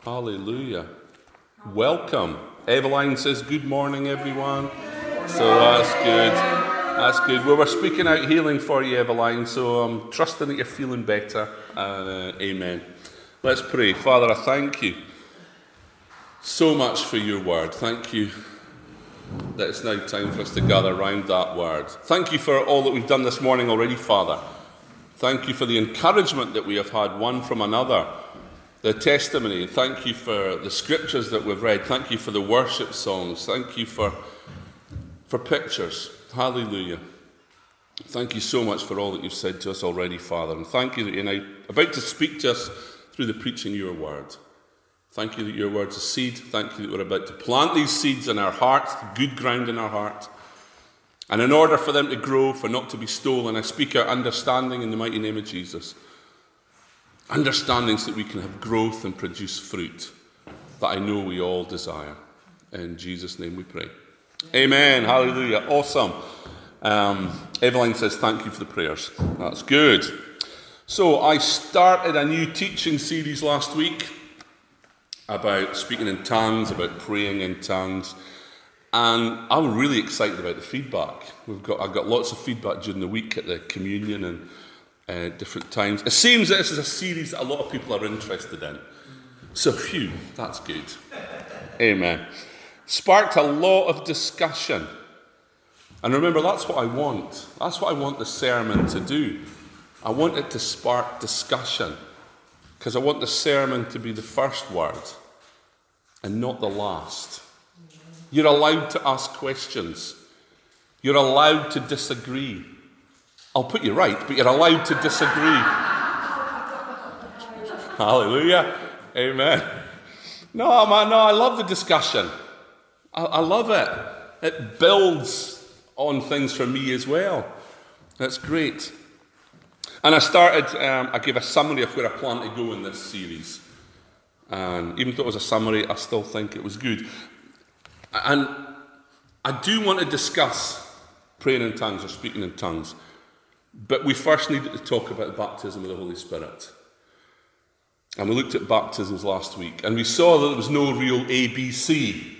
Hallelujah. Welcome. Eveline says, good morning, everyone. So that's good. That's good. We were speaking out healing for you, Eveline, so I'm trusting that you're feeling better. Amen. Let's pray. Father, I thank you so much for your word. Thank you that it's now time for us to gather around that word. Thank you for all that we've done this morning already, Father. Thank you for the encouragement that we have had one from another. The testimony. Thank you for the scriptures that we've read. Thank you for the worship songs. Thank you for pictures. Hallelujah. Thank you so much for all that you've said to us already, Father. And thank you that you're now about to speak to us through the preaching of your word. Thank you that your word's a seed. Thank you that we're about to plant these seeds in our hearts, good ground in our heart. And in order for them to grow, for not to be stolen, I speak our understanding in the mighty name of Jesus. Understanding so that we can have growth and produce fruit that I know we all desire. In Jesus' name we pray. Amen. Hallelujah. Awesome. Eveline says thank you for the prayers. That's good. So I started a new teaching series last week about speaking in tongues, about praying in tongues. And I'm really excited about the feedback. I've got lots of feedback during the week at the communion and different times. It seems that this is a series that a lot of people are interested in. So, phew, that's good. Amen. Sparked a lot of discussion. And remember, that's what I want. That's what I want the sermon to do. I want it to spark discussion. Because I want the sermon to be the first word and not the last. You're allowed to ask questions. You're allowed to disagree. I'll put you right, but you're allowed to disagree. Hallelujah. Amen. No, man, I love the discussion. I love it. It builds on things for me as well. That's great. And I gave a summary of where I plan to go in this series. And even though it was a summary, I still think it was good. And I do want to discuss praying in tongues or speaking in tongues. But we first needed to talk about the baptism of the Holy Spirit. And we looked at baptisms last week. And we saw that there was no real ABC.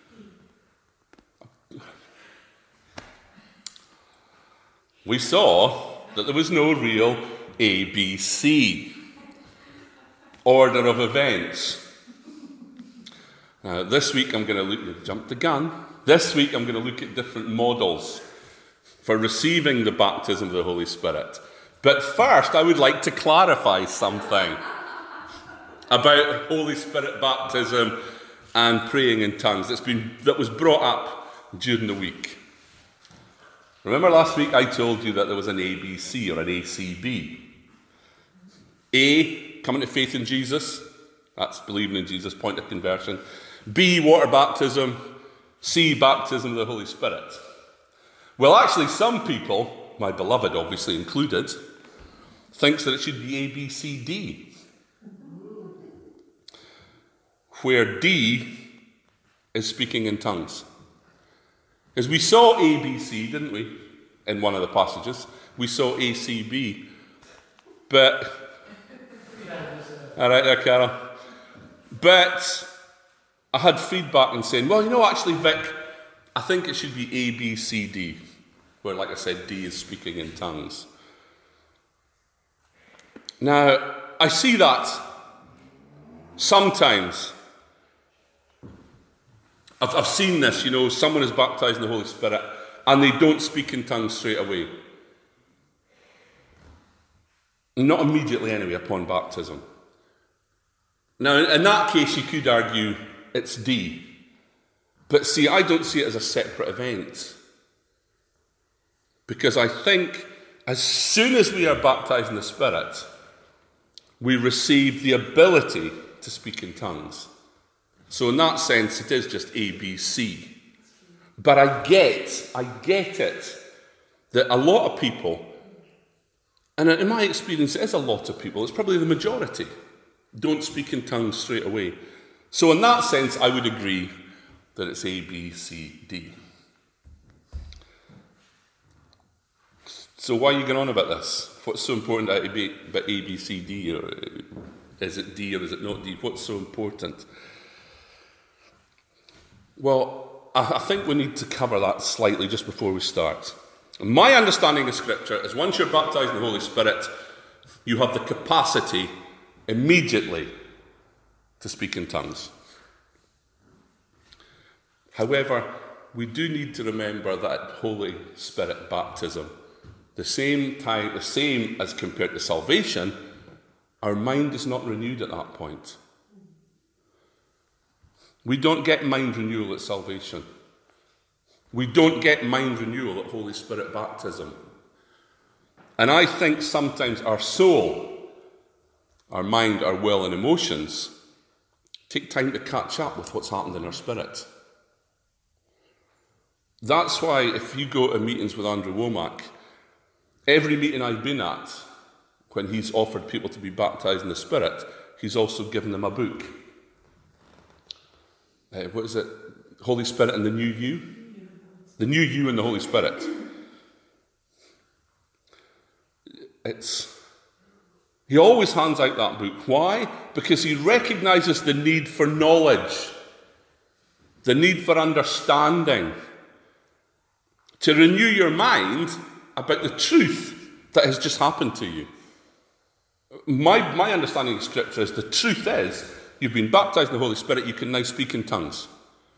We saw that there was no real ABC. Order of events. This week I'm going to jump the gun. This week I'm going to look at different models for receiving the baptism of the Holy Spirit. But first, I would like to clarify something about Holy Spirit baptism and praying in tongues that was brought up during the week. Remember last week I told you that there was an ABC or an ACB. A, coming to faith in Jesus. That's believing in Jesus, point of conversion. B, water baptism. C, baptism of the Holy Spirit. Well, actually, some people, my beloved obviously included, thinks that it should be A, B, C, D. Where D is speaking in tongues. As we saw A, B, C, didn't we? In one of the passages. We saw A, C, B. But, all right there, Carol. But I had feedback and saying, well, actually, Vic, I think it should be A, B, C, D, where, like I said, D is speaking in tongues. Now, I see that sometimes. I've seen this, someone is baptized in the Holy Spirit and they don't speak in tongues straight away. Not immediately, anyway, upon baptism. Now, in that case, you could argue it's D. But see, I don't see it as a separate event. Because I think as soon as we are baptized in the Spirit, we receive the ability to speak in tongues. So in that sense, it is just A, B, C. But I get it, that a lot of people, and in my experience, it is a lot of people, it's probably the majority, don't speak in tongues straight away. So in that sense, I would agree that it's A, B, C, D. So why are you going on about this? What's so important about A, B, C, D? Is it D or is it not D? What's so important? Well, I think we need to cover that slightly just before we start. My understanding of Scripture is once you're baptized in the Holy Spirit, you have the capacity immediately to speak in tongues. However, we do need to remember that at Holy Spirit baptism, the same as compared to salvation, our mind is not renewed at that point. We don't get mind renewal at salvation. We don't get mind renewal at Holy Spirit baptism. And I think sometimes our soul, our mind, our will and emotions take time to catch up with what's happened in our spirit. That's why if you go to meetings with Andrew Womack, every meeting I've been at, when he's offered people to be baptized in the Spirit, he's also given them a book. What is it? Holy Spirit and the New You? The New You and the Holy Spirit. He always hands out that book. Why? Because he recognizes the need for knowledge, the need for understanding, to renew your mind about the truth that has just happened to you. My understanding of Scripture is the truth is, you've been baptized in the Holy Spirit, you can now speak in tongues.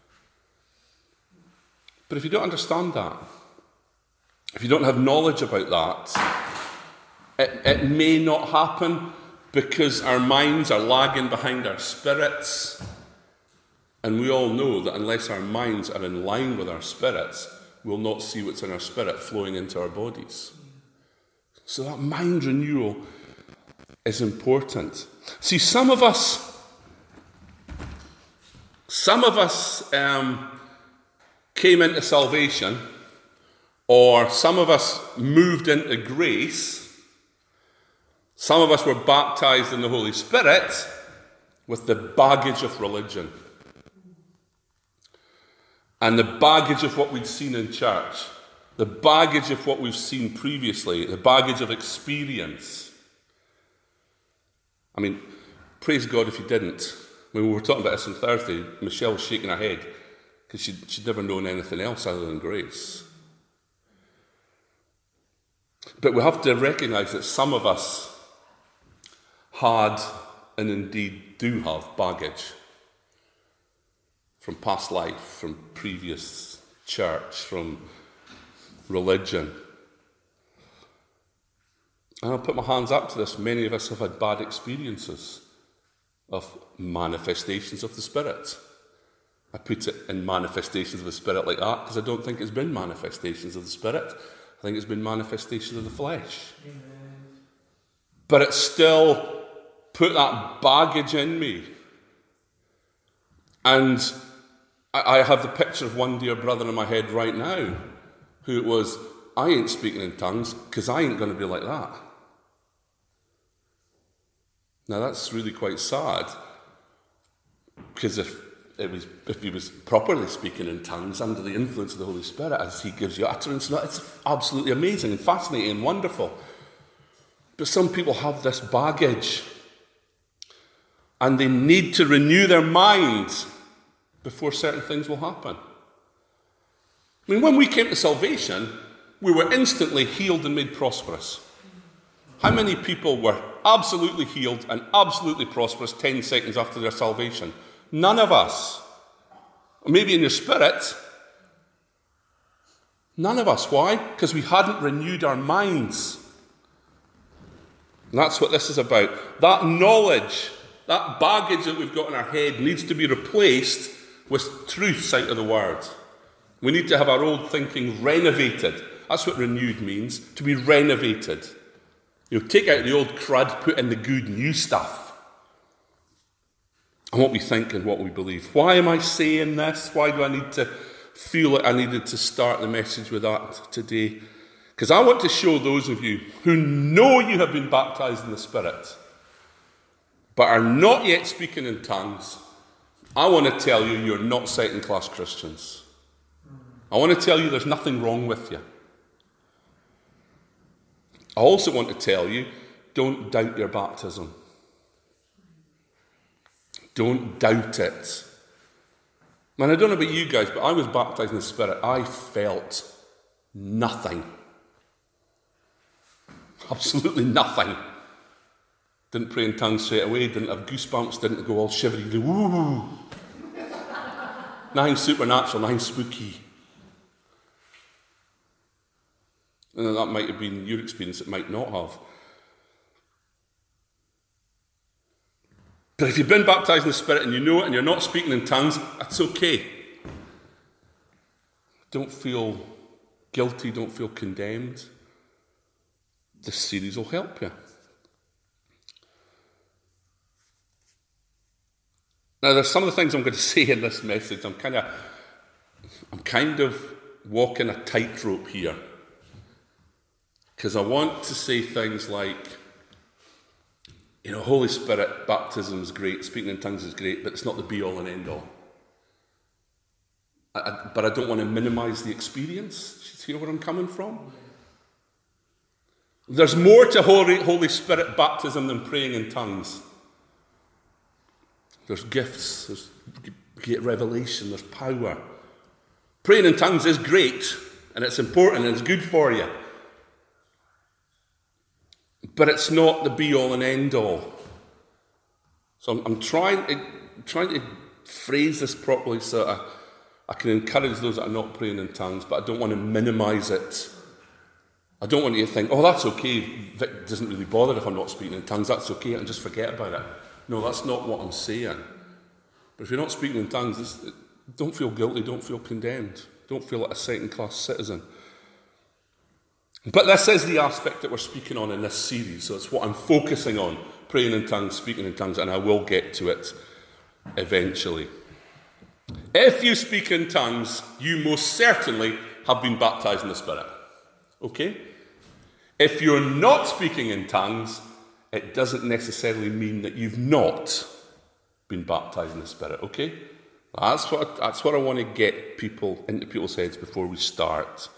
But if you don't understand that, if you don't have knowledge about that, it may not happen because our minds are lagging behind our spirits. And we all know that unless our minds are in line with our spirits, we'll not see what's in our spirit flowing into our bodies. So that mind renewal is important. See, some of us came into salvation, or some of us moved into grace. Some of us were baptized in the Holy Spirit with the baggage of religion and the baggage of what we'd seen in church, the baggage of what we've seen previously, the baggage of experience. I mean, praise God if you didn't. When we were talking about this on Thursday, Michelle was shaking her head because she'd never known anything else other than grace. But we have to recognise that some of us had, and indeed do have, baggage from past life, from previous church, from religion. And I'll put my hands up to this. Many of us have had bad experiences of manifestations of the Spirit. I put it in manifestations of the Spirit like that because I don't think it's been manifestations of the Spirit. I think it's been manifestations of the flesh. Amen. But it still put that baggage in me. And I have the picture of one dear brother in my head right now who it was, I ain't speaking in tongues because I ain't going to be like that. Now that's really quite sad, because if he was properly speaking in tongues under the influence of the Holy Spirit as he gives you utterance, it's absolutely amazing and fascinating and wonderful. But some people have this baggage and they need to renew their minds before certain things will happen. I mean, when we came to salvation, we were instantly healed and made prosperous. How many people were absolutely healed and absolutely prosperous 10 seconds after their salvation? None of us. Maybe in your spirit. None of us. Why? Because we hadn't renewed our minds. And that's what this is about. That knowledge, that baggage that we've got in our head needs to be replaced with truths out of the Word. We need to have our old thinking renovated. That's what renewed means, to be renovated. You take out the old crud, put in the good new stuff. And what we think and what we believe. Why am I saying this? Why do I need to feel like I needed to start the message with that today? Because I want to show those of you who know you have been baptized in the Spirit, but are not yet speaking in tongues, I want to tell you you're not second-class Christians. I want to tell you there's nothing wrong with you. I also want to tell you, don't doubt your baptism. Don't doubt it. Man, I don't know about you guys, but I was baptized in the Spirit. I felt nothing. Absolutely nothing. Didn't pray in tongues straight away, didn't have goosebumps, didn't go all shivery. Woo! Nothing supernatural, nothing spooky. And that might have been your experience, it might not have. But if you've been baptized in the Spirit and you know it and you're not speaking in tongues, that's okay. Don't feel guilty, don't feel condemned. This series will help you. Now, there's some of the things I'm going to say in this message. I'm kind of walking a tightrope here. Because I want to say things like, Holy Spirit, baptism is great, speaking in tongues is great, but it's not the be-all and end-all. But I don't want to minimize the experience. Do you see where I'm coming from? There's more to Holy Spirit baptism than praying in tongues. There's gifts, there's great revelation, there's power. Praying in tongues is great, and it's important, and it's good for you. But it's not the be-all and end-all. So I'm trying to phrase this properly so that I can encourage those that are not praying in tongues, but I don't want to minimize it. I don't want you to think, that's okay, Vic doesn't really bother if I'm not speaking in tongues, that's okay, I can just forget about it. No, that's not what I'm saying. But if you're not speaking in tongues, don't feel guilty, don't feel condemned, don't feel like a second-class citizen. But this is the aspect that we're speaking on in this series, so it's what I'm focusing on, praying in tongues, speaking in tongues, and I will get to it eventually. If you speak in tongues, you most certainly have been baptized in the Spirit. Okay? If you're not speaking in tongues, it doesn't necessarily mean that you've not been baptized in the Spirit. Okay? That's what I want to get into people's heads before we start.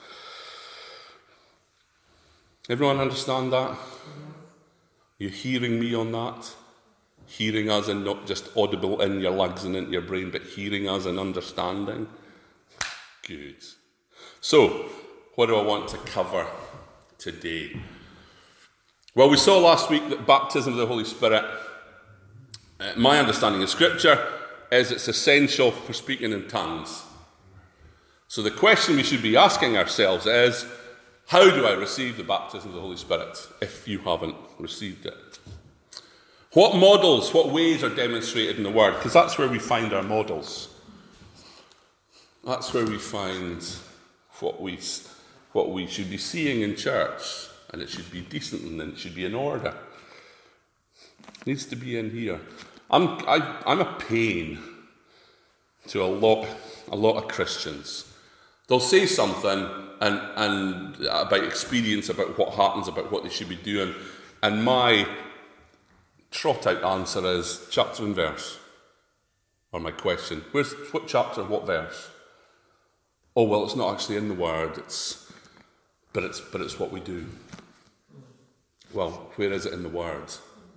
Everyone understand that? You're hearing me on that? Hearing us and not just audible in your legs and into your brain, but hearing us and understanding? Good. So, what do I want to cover today? Well, we saw last week that baptism of the Holy Spirit, my understanding of Scripture, is it's essential for speaking in tongues. So the question we should be asking ourselves is, how do I receive the baptism of the Holy Spirit if you haven't received it? What models, what ways are demonstrated in the Word? Because that's where we find our models. That's where we find what we should be seeing in church. And it should be decent and it should be in order. It needs to be in here. I'm a pain to a lot of Christians. They'll say something and about experience, about what happens, about what they should be doing, and my trot-out answer is chapter and verse. Or my question, what chapter, what verse? Oh, well, it's not actually in the Word, but it's what we do. Well, where is it in the Word?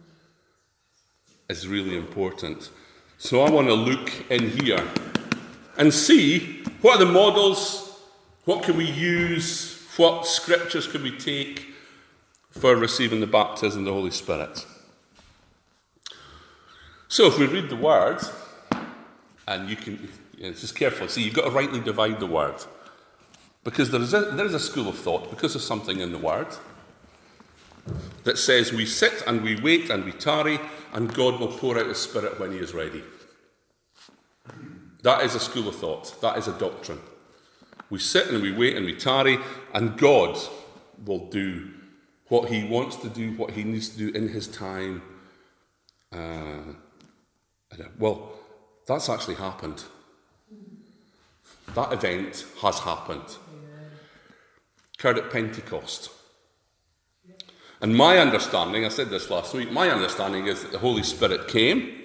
It's really important. So I want to look in here and see what are the models, what can we use, what scriptures can we take for receiving the baptism of the Holy Spirit. So if we read the Word, and you can, just careful, see, you've got to rightly divide the Word. Because there is a school of thought, because there's something in the Word that says we sit and we wait and we tarry, and God will pour out His Spirit when He is ready. That is a school of thought. That is a doctrine. We sit and we wait and we tarry, and God will do what He wants to do, what He needs to do in His time. Well, that's actually happened. That event has happened. Occurred at Pentecost. And my understanding, I said this last week, my understanding is that the Holy Spirit came.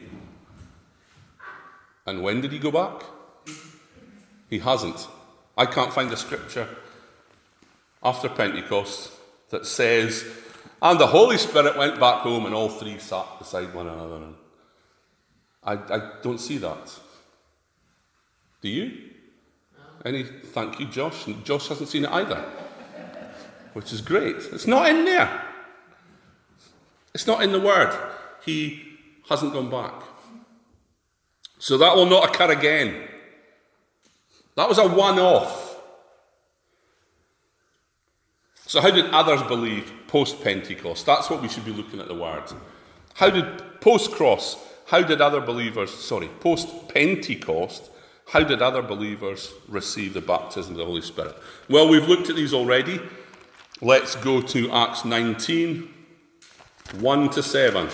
And when did He go back? He hasn't. I can't find a scripture after Pentecost that says, and the Holy Spirit went back home and all three sat beside one another. I don't see that. Do you? Any? Thank you, Josh. And Josh hasn't seen it either, which is great. It's not in there. It's not in the Word. He hasn't gone back. So that will not occur again. That was a one-off. So how did others believe post-Pentecost? That's what we should be looking at the Word. How did post-cross, post-Pentecost, how did other believers receive the baptism of the Holy Spirit? Well, we've looked at these already. Let's go to Acts 19, 1-7.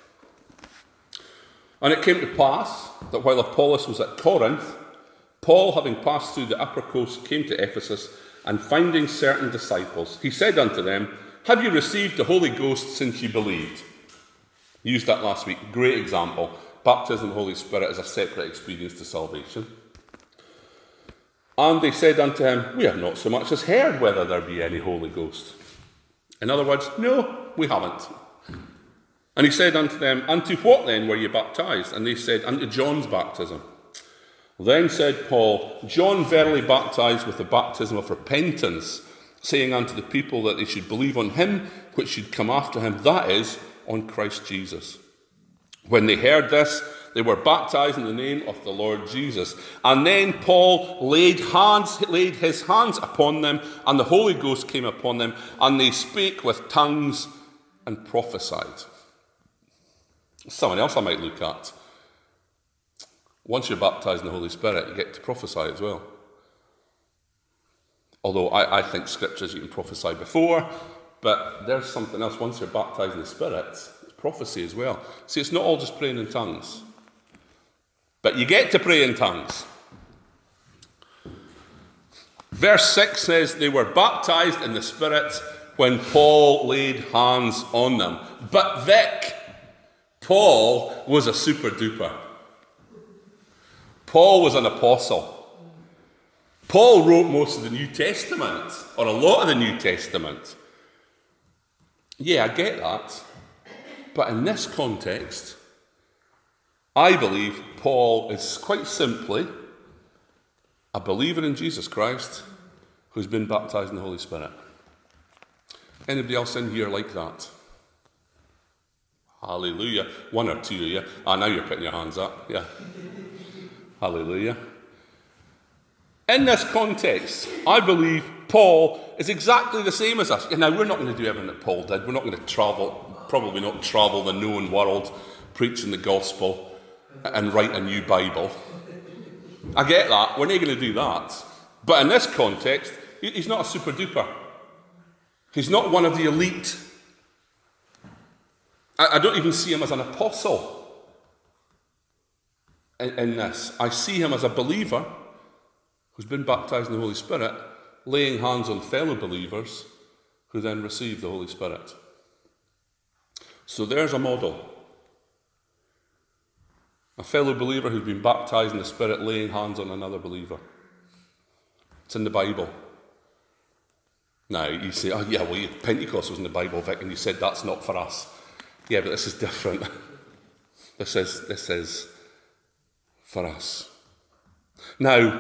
And it came to pass that while Apollos was at Corinth, Paul, having passed through the upper coast, came to Ephesus, and finding certain disciples, he said unto them, Have you received the Holy Ghost since you believed? Used that last week. Great example. Baptism of the Holy Spirit is a separate experience to salvation. And they said unto him, We have not so much as heard whether there be any Holy Ghost. In other words, no, we haven't. And he said unto them, Unto what then were ye baptized? And they said, Unto John's baptism. Then said Paul, John verily baptized with the baptism of repentance, saying unto the people that they should believe on him which should come after him, that is, on Christ Jesus. When they heard this, they were baptized in the name of the Lord Jesus. And then Paul laid his hands upon them, and the Holy Ghost came upon them, and they spake with tongues and prophesied. Something else I might look at. Once you're baptized in the Holy Spirit, you get to prophesy as well. Although I think scriptures you can prophesy before, but there's something else. Once you're baptized in the Spirit, it's prophecy as well. See, it's not all just praying in tongues. But you get to pray in tongues. Verse 6 says, They were baptized in the Spirit when Paul laid hands on them. But Vic, Paul was a super duper. Paul was an apostle. Paul wrote most of the New Testament, or a lot of the New Testament. Yeah, I get that. But in this context, I believe Paul is quite simply a believer in Jesus Christ who's been baptized in the Holy Spirit. Anybody else in here like that? Hallelujah. One or two of you. Now you're putting your hands up. Yeah. Hallelujah. In this context, I believe Paul is exactly the same as us. Now, we're not going to do everything that Paul did. We're not going to probably not travel the known world, preaching the gospel and write a new Bible. I get that. We're not going to do that. But in this context, he's not a super duper. He's not one of the elite. I don't even see him as an apostle in this. I see him as a believer who's been baptized in the Holy Spirit, laying hands on fellow believers who then receive the Holy Spirit. So there's a model. A fellow believer who's been baptized in the Spirit, laying hands on another believer. It's in the Bible. Now, you say, oh yeah, well, Pentecost was in the Bible, Vic, and you said that's not for us. Yeah, but this is different. This is for us. Now,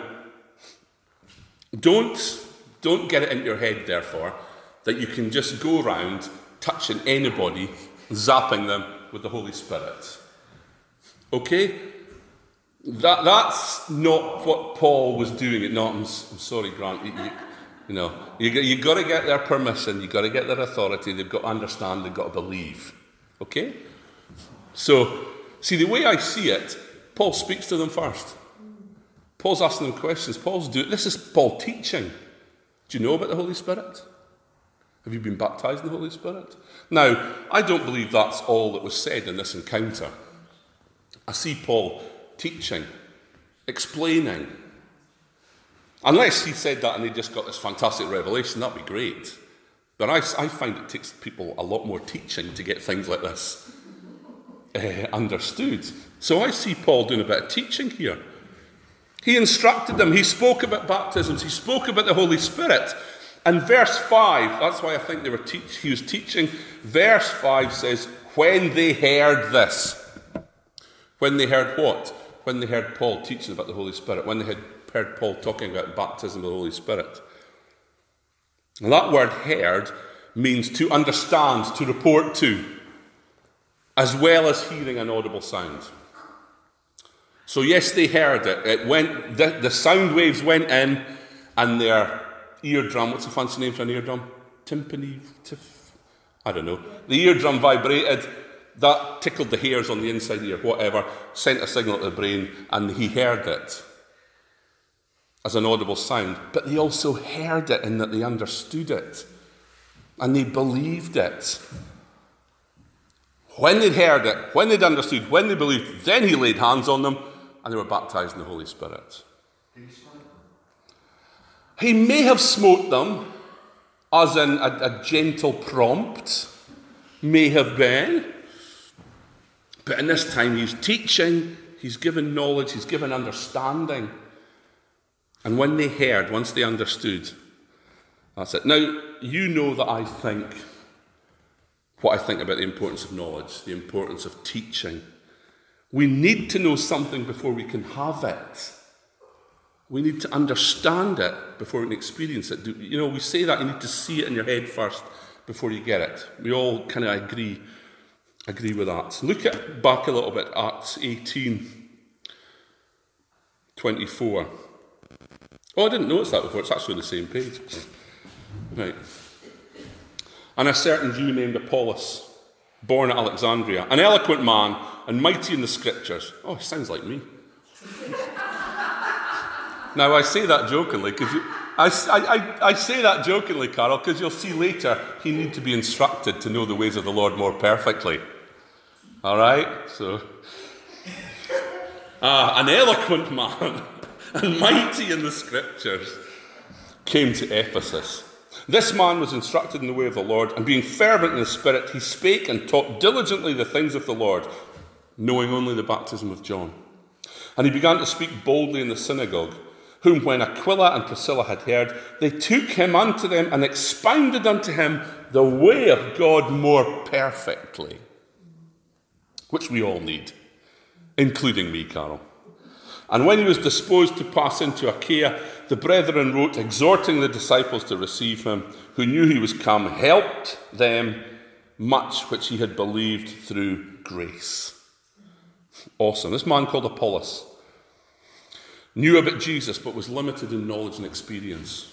don't get it into your head, therefore, that you can just go around touching anybody, zapping them with the Holy Spirit. Okay? That's not what Paul was doing. I'm sorry, Grant. You got to get their permission. You got to get their authority. They've got to understand. They've got to believe. Okay? So, see, the way I see it, Paul speaks to them first. Paul's asking them questions. This is Paul teaching. Do you know about the Holy Spirit? Have you been baptized in the Holy Spirit? Now, I don't believe that's all that was said in this encounter. I see Paul teaching, explaining. Unless he said that and he just got this fantastic revelation, that'd be great. But I find it takes people a lot more teaching to get things like this understood. So I see Paul doing a bit of teaching here. He instructed them. He spoke about baptisms. He spoke about the Holy Spirit. And verse 5, that's why I think he was teaching. Verse 5 says, when they heard this. When they heard what? When they heard Paul teaching about the Holy Spirit. When they had heard Paul talking about baptism of the Holy Spirit. And that word heard means to understand, to report to, as well as hearing an audible sound. So yes, they heard it. It went. The sound waves went in, and their eardrum, what's a fancy name for an eardrum? Timpani? I don't know. The eardrum vibrated. That tickled the hairs on the inside ear, whatever, sent a signal to the brain, and he heard it as an audible sound. But they also heard it in that they understood it, and they believed it. When they'd heard it, when they'd understood, when they believed, then he laid hands on them, and they were baptized in the Holy Spirit. He may have smote them, as in a gentle prompt, may have been. But in this time, he's teaching, he's given knowledge, he's given understanding. And when they heard, once they understood, that's it. Now, you know that I think what I think about the importance of knowledge, the importance of teaching. We need to know something before we can have it. We need to understand it before we can experience it. You know, we say that you need to see it in your head first before you get it. We all kind of agree with that. Look back a little bit at Acts 18:24. Oh, I didn't notice that before. It's actually on the same page. Right. And a certain Jew named Apollos, born at Alexandria, an eloquent man and mighty in the scriptures. Oh, he sounds like me. Now, I say that jokingly because I say that jokingly, Carol, because you'll see later he need to be instructed to know the ways of the Lord more perfectly. All right? So, an eloquent man and mighty in the scriptures came to Ephesus. This man was instructed in the way of the Lord, and being fervent in the Spirit, he spake and taught diligently the things of the Lord, knowing only the baptism of John. And he began to speak boldly in the synagogue, whom when Aquila and Priscilla had heard, they took him unto them and expounded unto him the way of God more perfectly, which we all need, including me, Carol. And when he was disposed to pass into Achaia, the brethren wrote, exhorting the disciples to receive him, who knew he was come, helped them much which he had believed through grace. Awesome. This man called Apollos knew about Jesus, but was limited in knowledge and experience.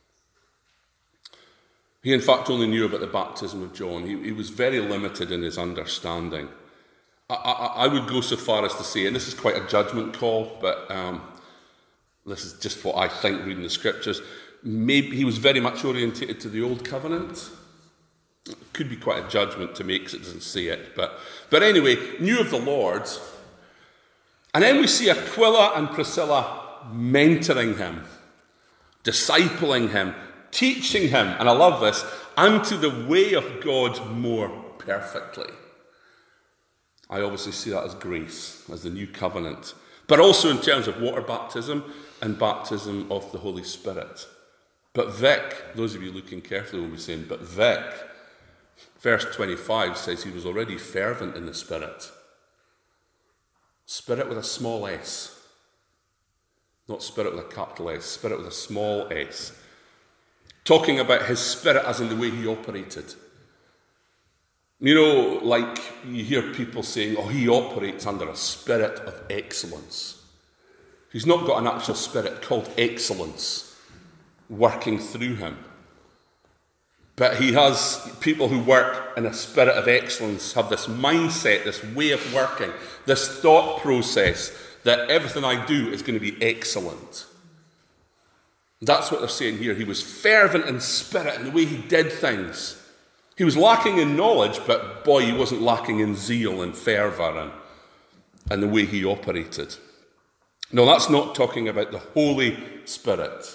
He, in fact, only knew about the baptism of John. He was very limited in his understanding. I would go so far as to say, and this is quite a judgment call, but this is just what I think reading the scriptures, maybe he was very much orientated to the old covenant. It could be quite a judgment to make because it doesn't say it. But anyway, knew of the Lord. And then we see Aquila and Priscilla mentoring him, discipling him, teaching him, and I love this, unto the way of God more perfectly. I obviously see that as grace, as the new covenant, but also in terms of water baptism and baptism of the Holy Spirit. But Vic, those of you looking carefully will be saying, but Vic, verse 25 says he was already fervent in the Spirit. Spirit with a small s. Not spirit with a capital S, spirit with a small s. Talking about his spirit as in the way he operated. You know, like you hear people saying, oh, he operates under a spirit of excellence. He's not got an actual spirit called excellence working through him. But he has people who work in a spirit of excellence, have this mindset, this way of working, this thought process that everything I do is going to be excellent. That's what they're saying here. He was fervent in spirit in the way he did things. He was lacking in knowledge, but boy, he wasn't lacking in zeal and fervour and the way he operated. No, that's not talking about the Holy Spirit.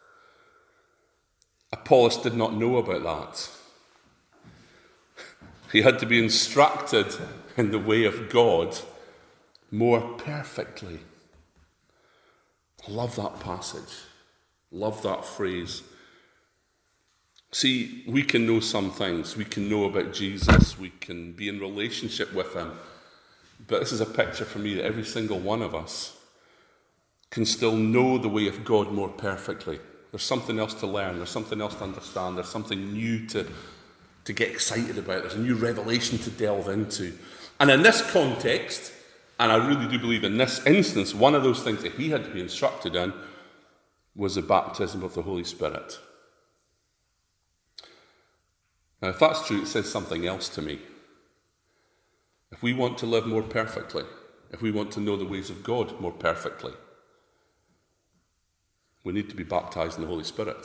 Apollos did not know about that. He had to be instructed in the way of God more perfectly. I love that passage. Love that phrase. See, we can know some things. We can know about Jesus. We can be in relationship with him. But this is a picture for me that every single one of us can still know the way of God more perfectly. There's something else to learn. There's something else to understand. There's something new to get excited about. There's a new revelation to delve into. And in this context, and I really do believe in this instance, one of those things that he had to be instructed in was the baptism of the Holy Spirit. Now, if that's true, it says something else to me. If we want to live more perfectly, if we want to know the ways of God more perfectly, we need to be baptized in the Holy Spirit.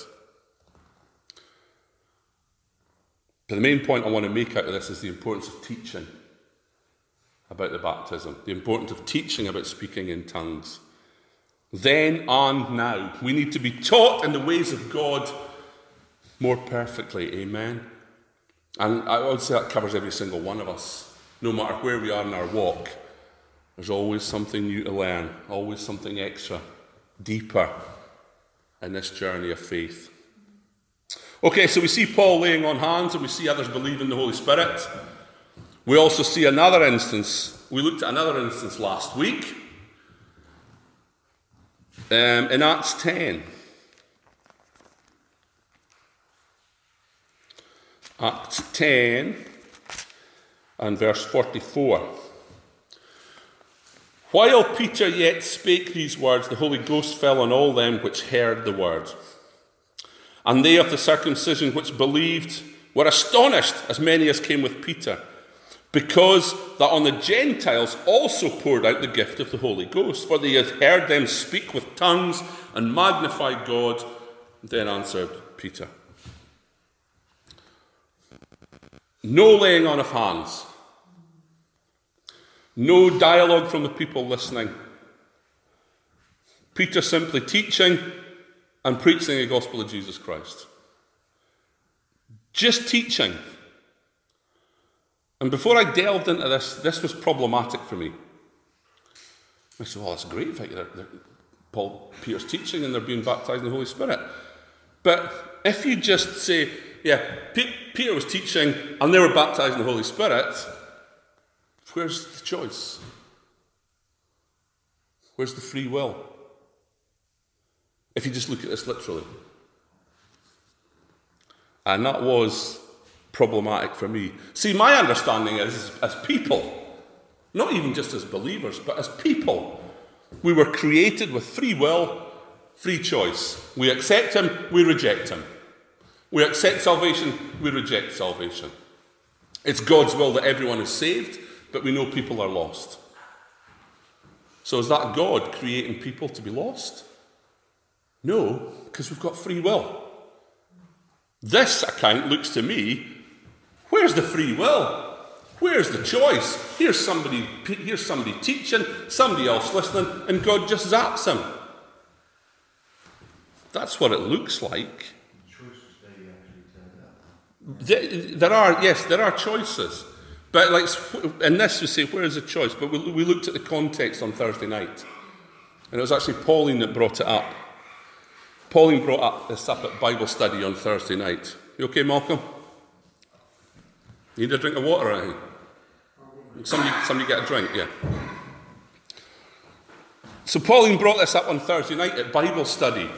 But the main point I want to make out of this is the importance of teaching about the baptism, the importance of teaching about speaking in tongues. Then and now, we need to be taught in the ways of God more perfectly. Amen. And I would say that covers every single one of us. No matter where we are in our walk, there's always something new to learn, always something extra, deeper in this journey of faith. Okay, so we see Paul laying on hands and we see others believe in the Holy Spirit. We also see another instance. We looked at another instance last week in Acts 10. Acts 10 and verse 44. While Peter yet spake these words, the Holy Ghost fell on all them which heard the word. And they of the circumcision which believed were astonished, as many as came with Peter, because that on the Gentiles also poured out the gift of the Holy Ghost, for they had heard them speak with tongues and magnify God. Then answered Peter, no laying on of hands, no dialogue from the people listening. Peter simply teaching and preaching the gospel of Jesus Christ. Just teaching. And before I delved into this was problematic for me. I said, well, that's great. Peter's teaching and they're being baptized in the Holy Spirit. But if you just say, yeah, Peter was teaching and they were baptized in the Holy Spirit, where's the choice? Where's the free will? If you just look at this literally. And that was problematic for me. See, my understanding is, as people, not even just as believers, but as people, we were created with free will, free choice. We accept him, we reject him. We accept salvation, we reject salvation. It's God's will that everyone is saved, but we know people are lost. So is that God creating people to be lost? No, because we've got free will. This account looks to me, where's the free will? Where's the choice? Here's somebody teaching, somebody else listening, and God just zaps him. That's what it looks like. There are choices. But in this we say, where is the choice? But we looked at the context on Thursday night. And it was actually Pauline that brought it up. Pauline brought this up at Bible study on Thursday night. You okay, Malcolm? Need a drink of water, I think? Somebody get a drink, yeah. So Pauline brought this up on Thursday night at Bible study.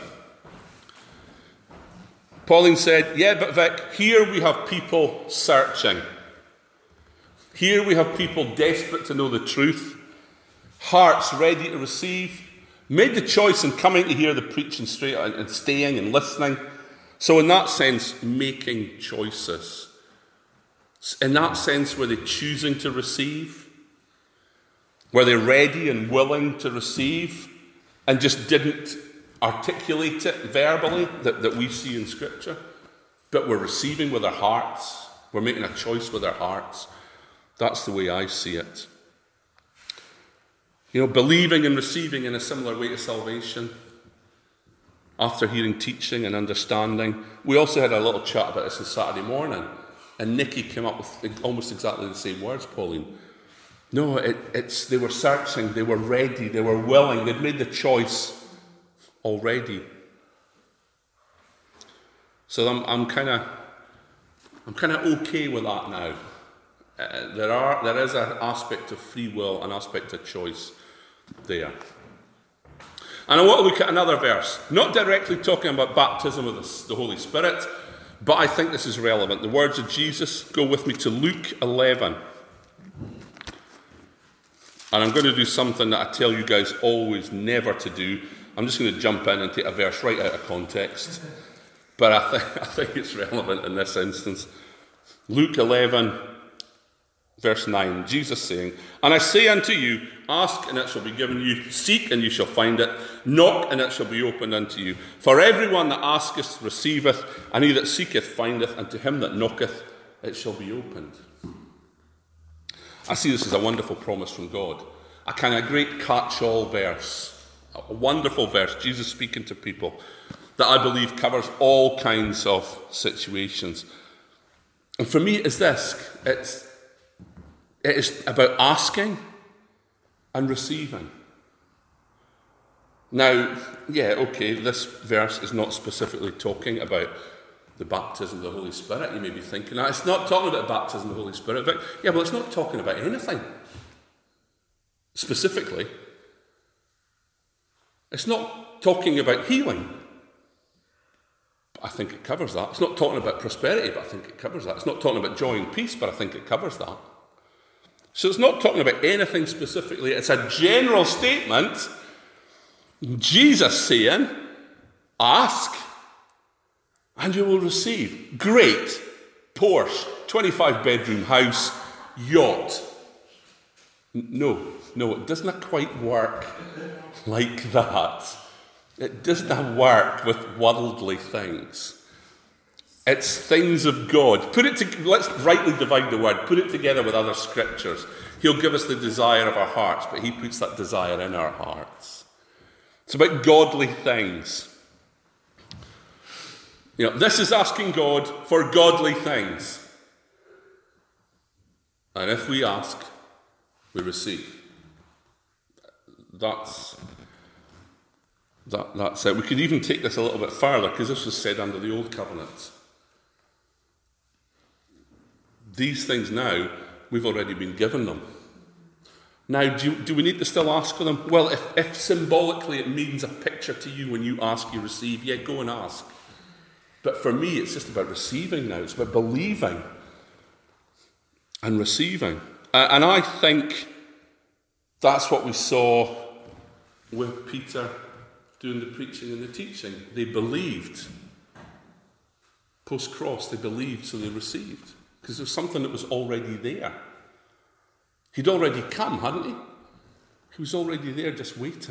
Pauline said, yeah, but Vic, here we have people searching. Here we have people desperate to know the truth, hearts ready to receive, made the choice in coming to hear the preaching straight and staying and listening. So in that sense, making choices. In that sense, were they choosing to receive? Were they ready and willing to receive and just didn't articulate it verbally that we see in Scripture? But we're receiving with our hearts. We're making a choice with our hearts. That's the way I see it. You know, believing and receiving in a similar way to salvation. After hearing teaching and understanding. We also had a little chat about this on Saturday morning. And Nikki came up with almost exactly the same words, Pauline. No, they were searching, they were ready, they were willing, they'd made the choice already. So I'm kind of okay with that now. There is an aspect of free will, an aspect of choice there. And I want to look at another verse, not directly talking about baptism of the Holy Spirit, but I think this is relevant. The words of Jesus, go with me to Luke 11. And I'm going to do something that I tell you guys always never to do. I'm just going to jump in and take a verse right out of context. But I think it's relevant in this instance. Luke 11, verse 9, Jesus saying, "And I say unto you, ask and it shall be given you, seek and you shall find it, knock and it shall be opened unto you. For everyone that asketh receiveth, and he that seeketh findeth, and to him that knocketh it shall be opened." I see this as a wonderful promise from God. A kind of great catch-all verse. A wonderful verse, Jesus speaking to people, that I believe covers all kinds of situations. And for me, it's this. It is about asking and receiving. Now, yeah, okay, this verse is not specifically talking about the baptism of the Holy Spirit. You may be thinking, it's not talking about baptism of the Holy Spirit. But, yeah, well, it's not talking about anything specifically. It's not talking about healing. I think it covers that. It's not talking about prosperity, but I think it covers that. It's not talking about joy and peace, but I think it covers that. So it's not talking about anything specifically. It's a general statement. Jesus saying, ask and you will receive. Great, Porsche, 25-bedroom house, yacht. No, it doesn't quite work like that. It doesn't work with worldly things. It's things of God. Let's rightly divide the word. Put it together with other scriptures. He'll give us the desire of our hearts, but he puts that desire in our hearts. It's about godly things. This is asking God for godly things. And if we ask, we receive. That's it. We could even take this a little bit further, because this was said under the Old Covenant. These things now, we've already been given them. Now, do we need to still ask for them? Well, if symbolically it means a picture to you when you ask, you receive, yeah, go and ask. But for me, it's just about receiving now. It's about believing and receiving. And I think that's what we saw with Peter doing the preaching and the teaching. They believed. Post-cross, they believed, so they received. Because there was something that was already there. He'd already come, hadn't he? He was already there just waiting.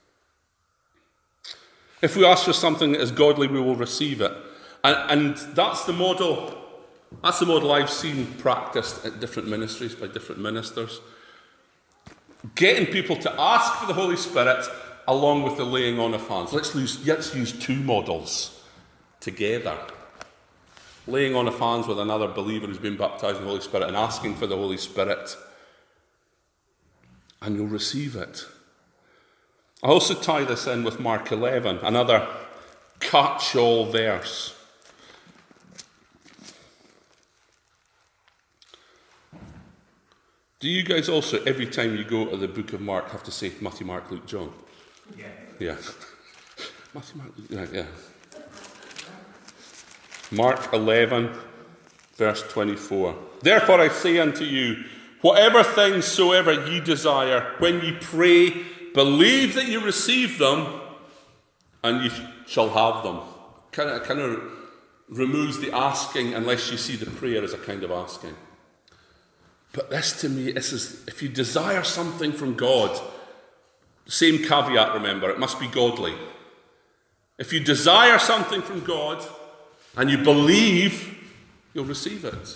If we ask for something that is godly, we will receive it. And that's the model. That's the model I've seen practiced at different ministries by different ministers. Getting people to ask for the Holy Spirit along with the laying on of hands. Let's use two models together. Laying on of hands with another believer who's been baptized in the Holy Spirit and asking for the Holy Spirit. And you'll receive it. I also tie this in with Mark 11, another catch-all verse. Do you guys also, every time you go to the book of Mark, have to say Matthew, Mark, Luke, John? Yeah. Matthew, Mark, Luke, yeah. Mark 11, verse 24. Therefore I say unto you, whatever things soever ye desire, when ye pray, believe that you receive them, and you shall have them. Kind of removes the asking unless you see the prayer as a kind of asking. But this to me, this is, if you desire something from God, same caveat, remember, it must be godly. If you desire something from God and you believe, you'll receive it.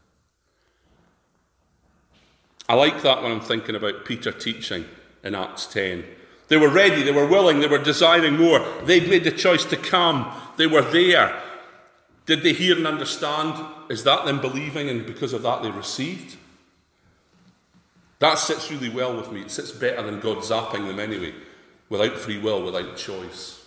I like that when I'm thinking about Peter teaching in Acts 10. They were ready, they were willing, they were desiring more. They'd made the choice to come. They were there. Did they hear and understand? Is that them believing, and because of that they received? That sits really well with me. It sits better than God zapping them anyway, without free will, without choice.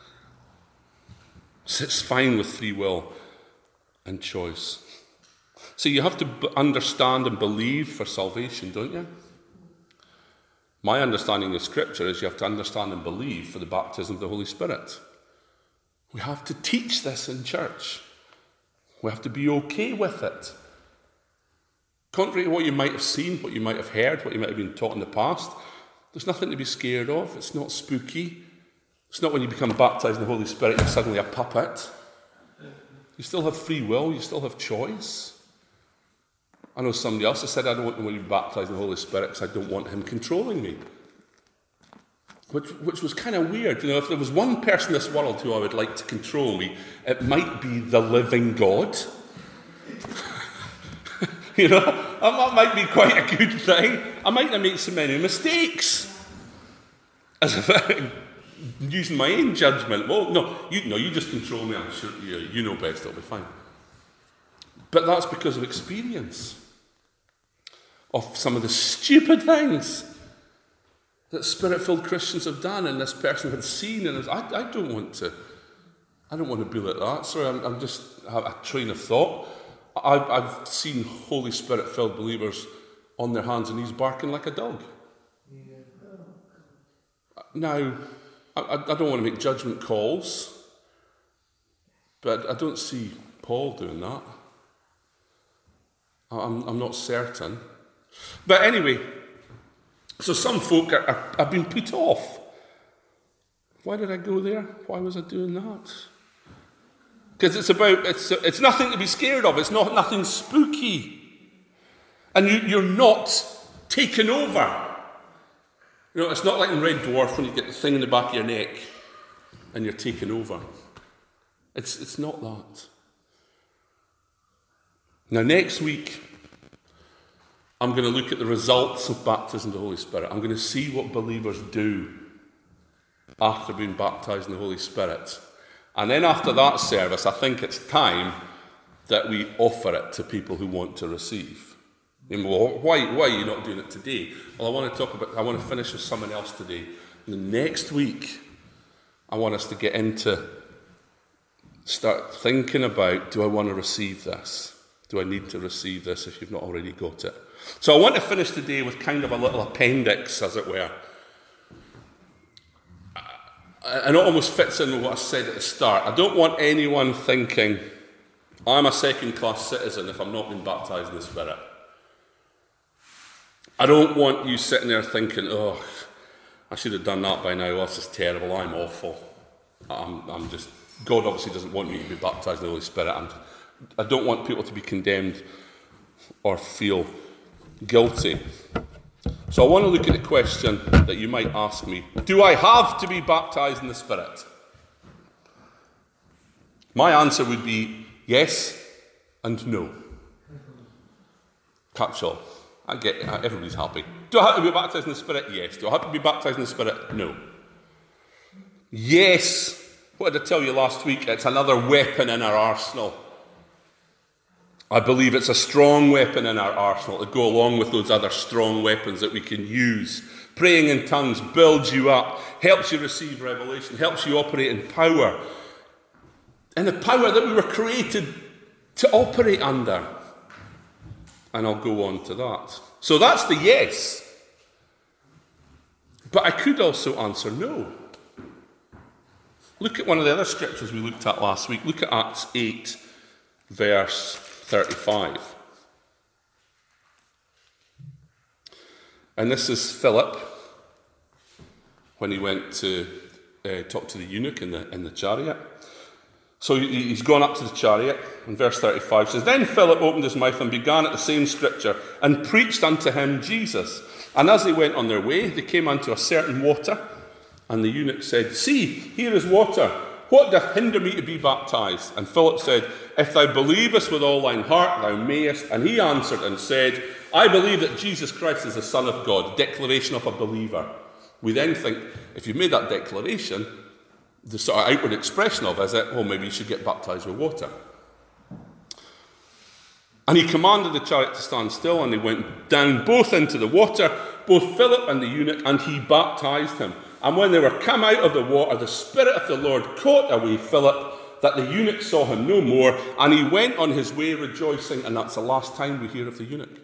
Sits fine with free will and choice. So you have to understand and believe for salvation, don't you? My understanding of Scripture is you have to understand and believe for the baptism of the Holy Spirit. We have to teach this in church. We have to be okay with it. Contrary to what you might have seen, what you might have heard, what you might have been taught in the past, there's nothing to be scared of. It's not spooky. It's not when you become baptized in the Holy Spirit, you're suddenly a puppet. You still have free will. You still have choice. I know somebody else has said, I don't want to be baptized in the Holy Spirit because I don't want him controlling me. Which was kind of weird. You know, if there was one person in this world who I would like to control me, it might be the living God. You know, that might be quite a good thing. I might not make so many mistakes. As if I'm using my own judgment. Well, no, you just control me. I'm sure you know best, it'll be fine. But that's because of experience. Of some of the stupid things that Spirit-filled Christians have done and this person had seen. And I don't want to be like that. Sorry, I'm just have a train of thought. I've seen Holy Spirit-filled believers on their hands and knees barking like a dog. Now, I don't want to make judgment calls, but I don't see Paul doing that. I'm not certain. But anyway, so some folk have been put off. Why did I go there? Why was I doing that? Because it's nothing to be scared of. It's nothing spooky. And you're not taken over. You know, it's not like in Red Dwarf when you get the thing in the back of your neck and you're taken over. It's not that. Now next week, I'm going to look at the results of baptism in the Holy Spirit. I'm going to see what believers do after being baptized in the Holy Spirit. And then after that service, I think it's time that we offer it to people who want to receive. Well, why are you not doing it today? Well, I want to finish with someone else today. And the next week, I want us to start thinking about, do I want to receive this? Do I need to receive this if you've not already got it? So I want to finish today with kind of a little appendix, as it were. And it almost fits in with what I said at the start. I don't want anyone thinking, I'm a second-class citizen if I'm not being baptized in the Spirit. I don't want you sitting there thinking, oh, I should have done that by now. Oh, this is terrible. I'm awful. God obviously doesn't want me to be baptized in the Holy Spirit. And I don't want people to be condemned or feel guilty. So I want to look at the question that you might ask me. Do I have to be baptized in the Spirit? My answer would be yes and no. Catch all. I get it. Everybody's happy. Do I have to be baptized in the Spirit? Yes. Do I have to be baptized in the Spirit? No. Yes. What did I tell you last week? It's another weapon in our arsenal. I believe it's a strong weapon in our arsenal to go along with those other strong weapons that we can use. Praying in tongues builds you up, helps you receive revelation, helps you operate in power. And the power that we were created to operate under. And I'll go on to that. So that's the yes. But I could also answer no. Look at one of the other scriptures we looked at last week. Look at Acts 8, verse 35. And this is Philip when he went to talk to the eunuch in the chariot. So he's gone up to the chariot, and verse 35 says, Then Philip opened his mouth and began at the same scripture, and preached unto him Jesus. And as they went on their way, they came unto a certain water, and the eunuch said, See, here is water. What doth hinder me to be baptized? And Philip said, If thou believest with all thine heart, thou mayest. And he answered and said, I believe that Jesus Christ is the Son of God. Declaration of a believer. We then think, if you've made that declaration, the sort of outward expression of it is that, well, maybe you should get baptized with water. And he commanded the chariot to stand still, and they went down both into the water, both Philip and the eunuch, and he baptized him. And when they were come out of the water, the Spirit of the Lord caught away Philip, that the eunuch saw him no more, and he went on his way rejoicing, and that's the last time we hear of the eunuch.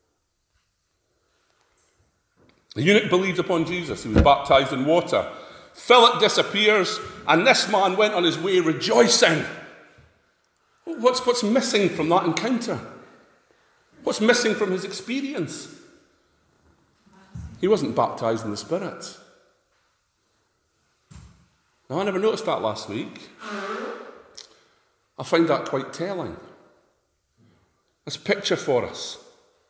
The eunuch believed upon Jesus. He was baptized in water. Philip disappears, and this man went on his way rejoicing. What's missing from that encounter? What's missing from his experience? He wasn't baptized in the Spirit. Now, I never noticed that last week. I find that quite telling. It's a picture for us.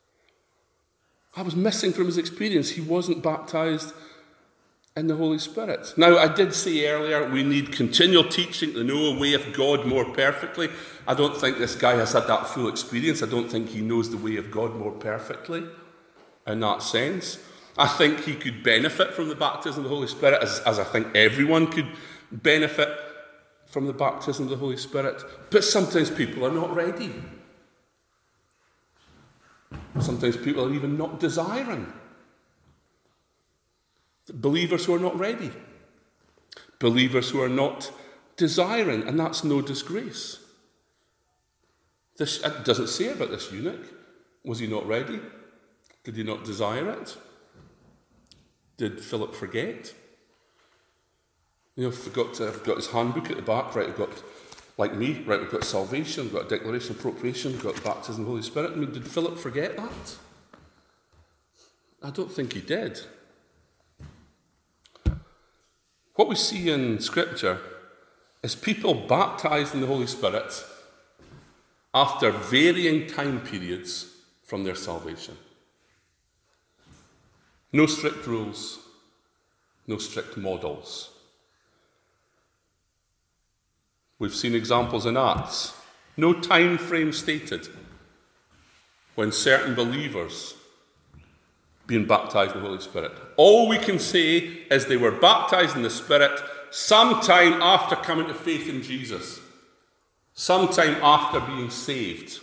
I was missing from his experience. He wasn't baptized in the Holy Spirit. Now, I did say earlier we need continual teaching to know a way of God more perfectly. I don't think this guy has had that full experience. I don't think he knows the way of God more perfectly in that sense. I think he could benefit from the baptism of the Holy Spirit, as I think everyone could benefit from the baptism of the Holy Spirit. But sometimes people are not ready. Sometimes people are even not desiring. Believers who are not ready. Believers who are not desiring, and that's no disgrace. It doesn't say about this eunuch. Was he not ready? Did he not desire it? Did Philip forget? Forgot to have got his handbook at the back, right? We've got, like me, right? We've got salvation, we've got a declaration of appropriation, we've got baptism of the Holy Spirit. I mean, did Philip forget that? I don't think he did. What we see in Scripture is people baptized in the Holy Spirit after varying time periods from their salvation. No strict rules, no strict models. We've seen examples in Acts. No time frame stated when certain believers being baptized in the Holy Spirit. All we can say is they were baptized in the Spirit sometime after coming to faith in Jesus, sometime after being saved.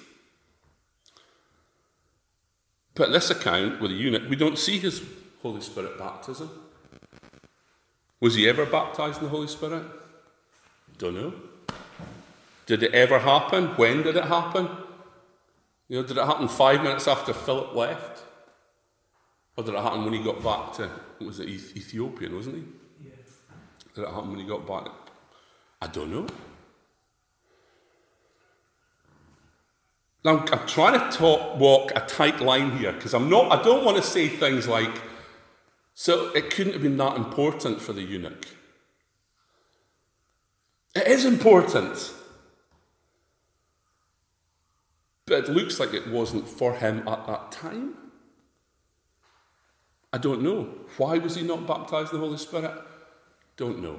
But in this account with the eunuch, we don't see his Holy Spirit baptism. Was he ever baptized in the Holy Spirit? Don't know. Did it ever happen? When did it happen? Did it happen 5 minutes after Philip left? Or did it happen when he got back to, was it Ethiopian, wasn't he? Yeah. Did it happen when he got back? I don't know. Now, I'm trying to walk a tight line here, because I don't want to say things like, so it couldn't have been that important for the eunuch. It is important. But it looks like it wasn't for him at that time. I don't know. Why was he not baptized in the Holy Spirit? Don't know.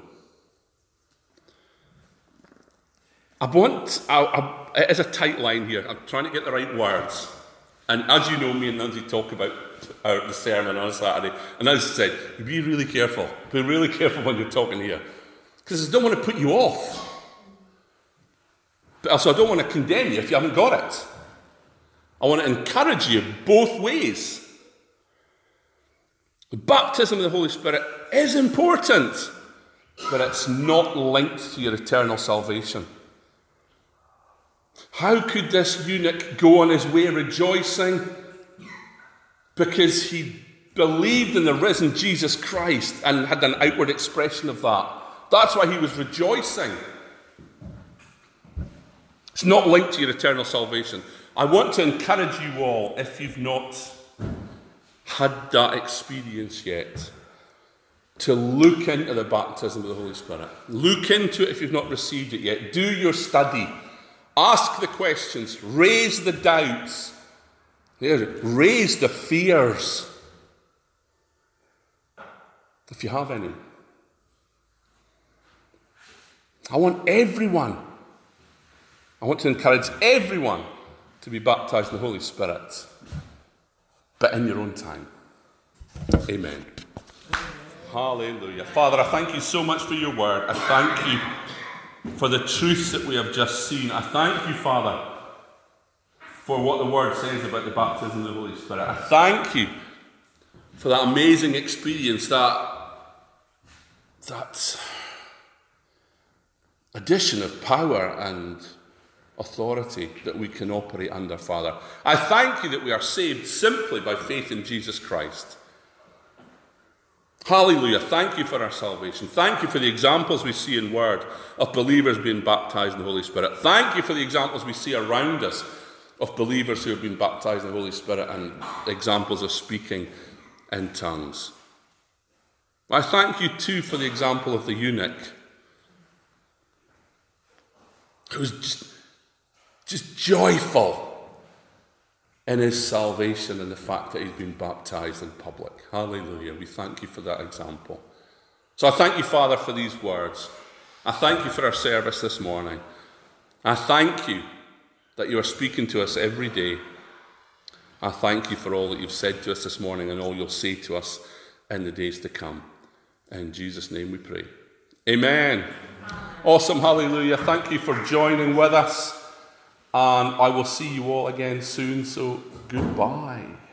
It is a tight line here. I'm trying to get the right words. And as you know, me and Nancy talk about the sermon on Saturday. And as I said, you be really careful. Be really careful when you're talking here. Because I don't want to put you off. But also, I don't want to condemn you if you haven't got it. I want to encourage you both ways. The baptism of the Holy Spirit is important, but it's not linked to your eternal salvation. How could this eunuch go on his way rejoicing? Because he believed in the risen Jesus Christ and had an outward expression of that. That's why he was rejoicing. It's not linked to your eternal salvation. I want to encourage you all, if you've not had that experience yet, to look into the baptism of the Holy Spirit. Look into it if you've not received it yet. Do your study. Ask the questions. Raise the doubts. Raise the fears, if you have any. I want to encourage everyone to be baptized in the Holy Spirit, but in your own time. Amen. Hallelujah. Father, I thank you so much for your word. I thank you for the truths that we have just seen. I thank you, Father, for what the word says about the baptism of the Holy Spirit. I thank you for that amazing experience, that addition of power and authority that we can operate under, Father. I thank you that we are saved simply by faith in Jesus Christ. Hallelujah. Thank you for our salvation. Thank you for the examples we see in Word of believers being baptized in the Holy Spirit. Thank you for the examples we see around us of believers who have been baptized in the Holy Spirit and examples of speaking in tongues. I thank you too for the example of the eunuch who was just joyful in his salvation and the fact that he's been baptized in public. Hallelujah. We thank you for that example. So I thank you, Father, for these words. I thank you for our service this morning. I thank you that you are speaking to us every day. I thank you for all that you've said to us this morning and all you'll say to us in the days to come. In Jesus' name we pray. Amen. Awesome. Hallelujah. Thank you for joining with us. And I will see you all again soon. So goodbye.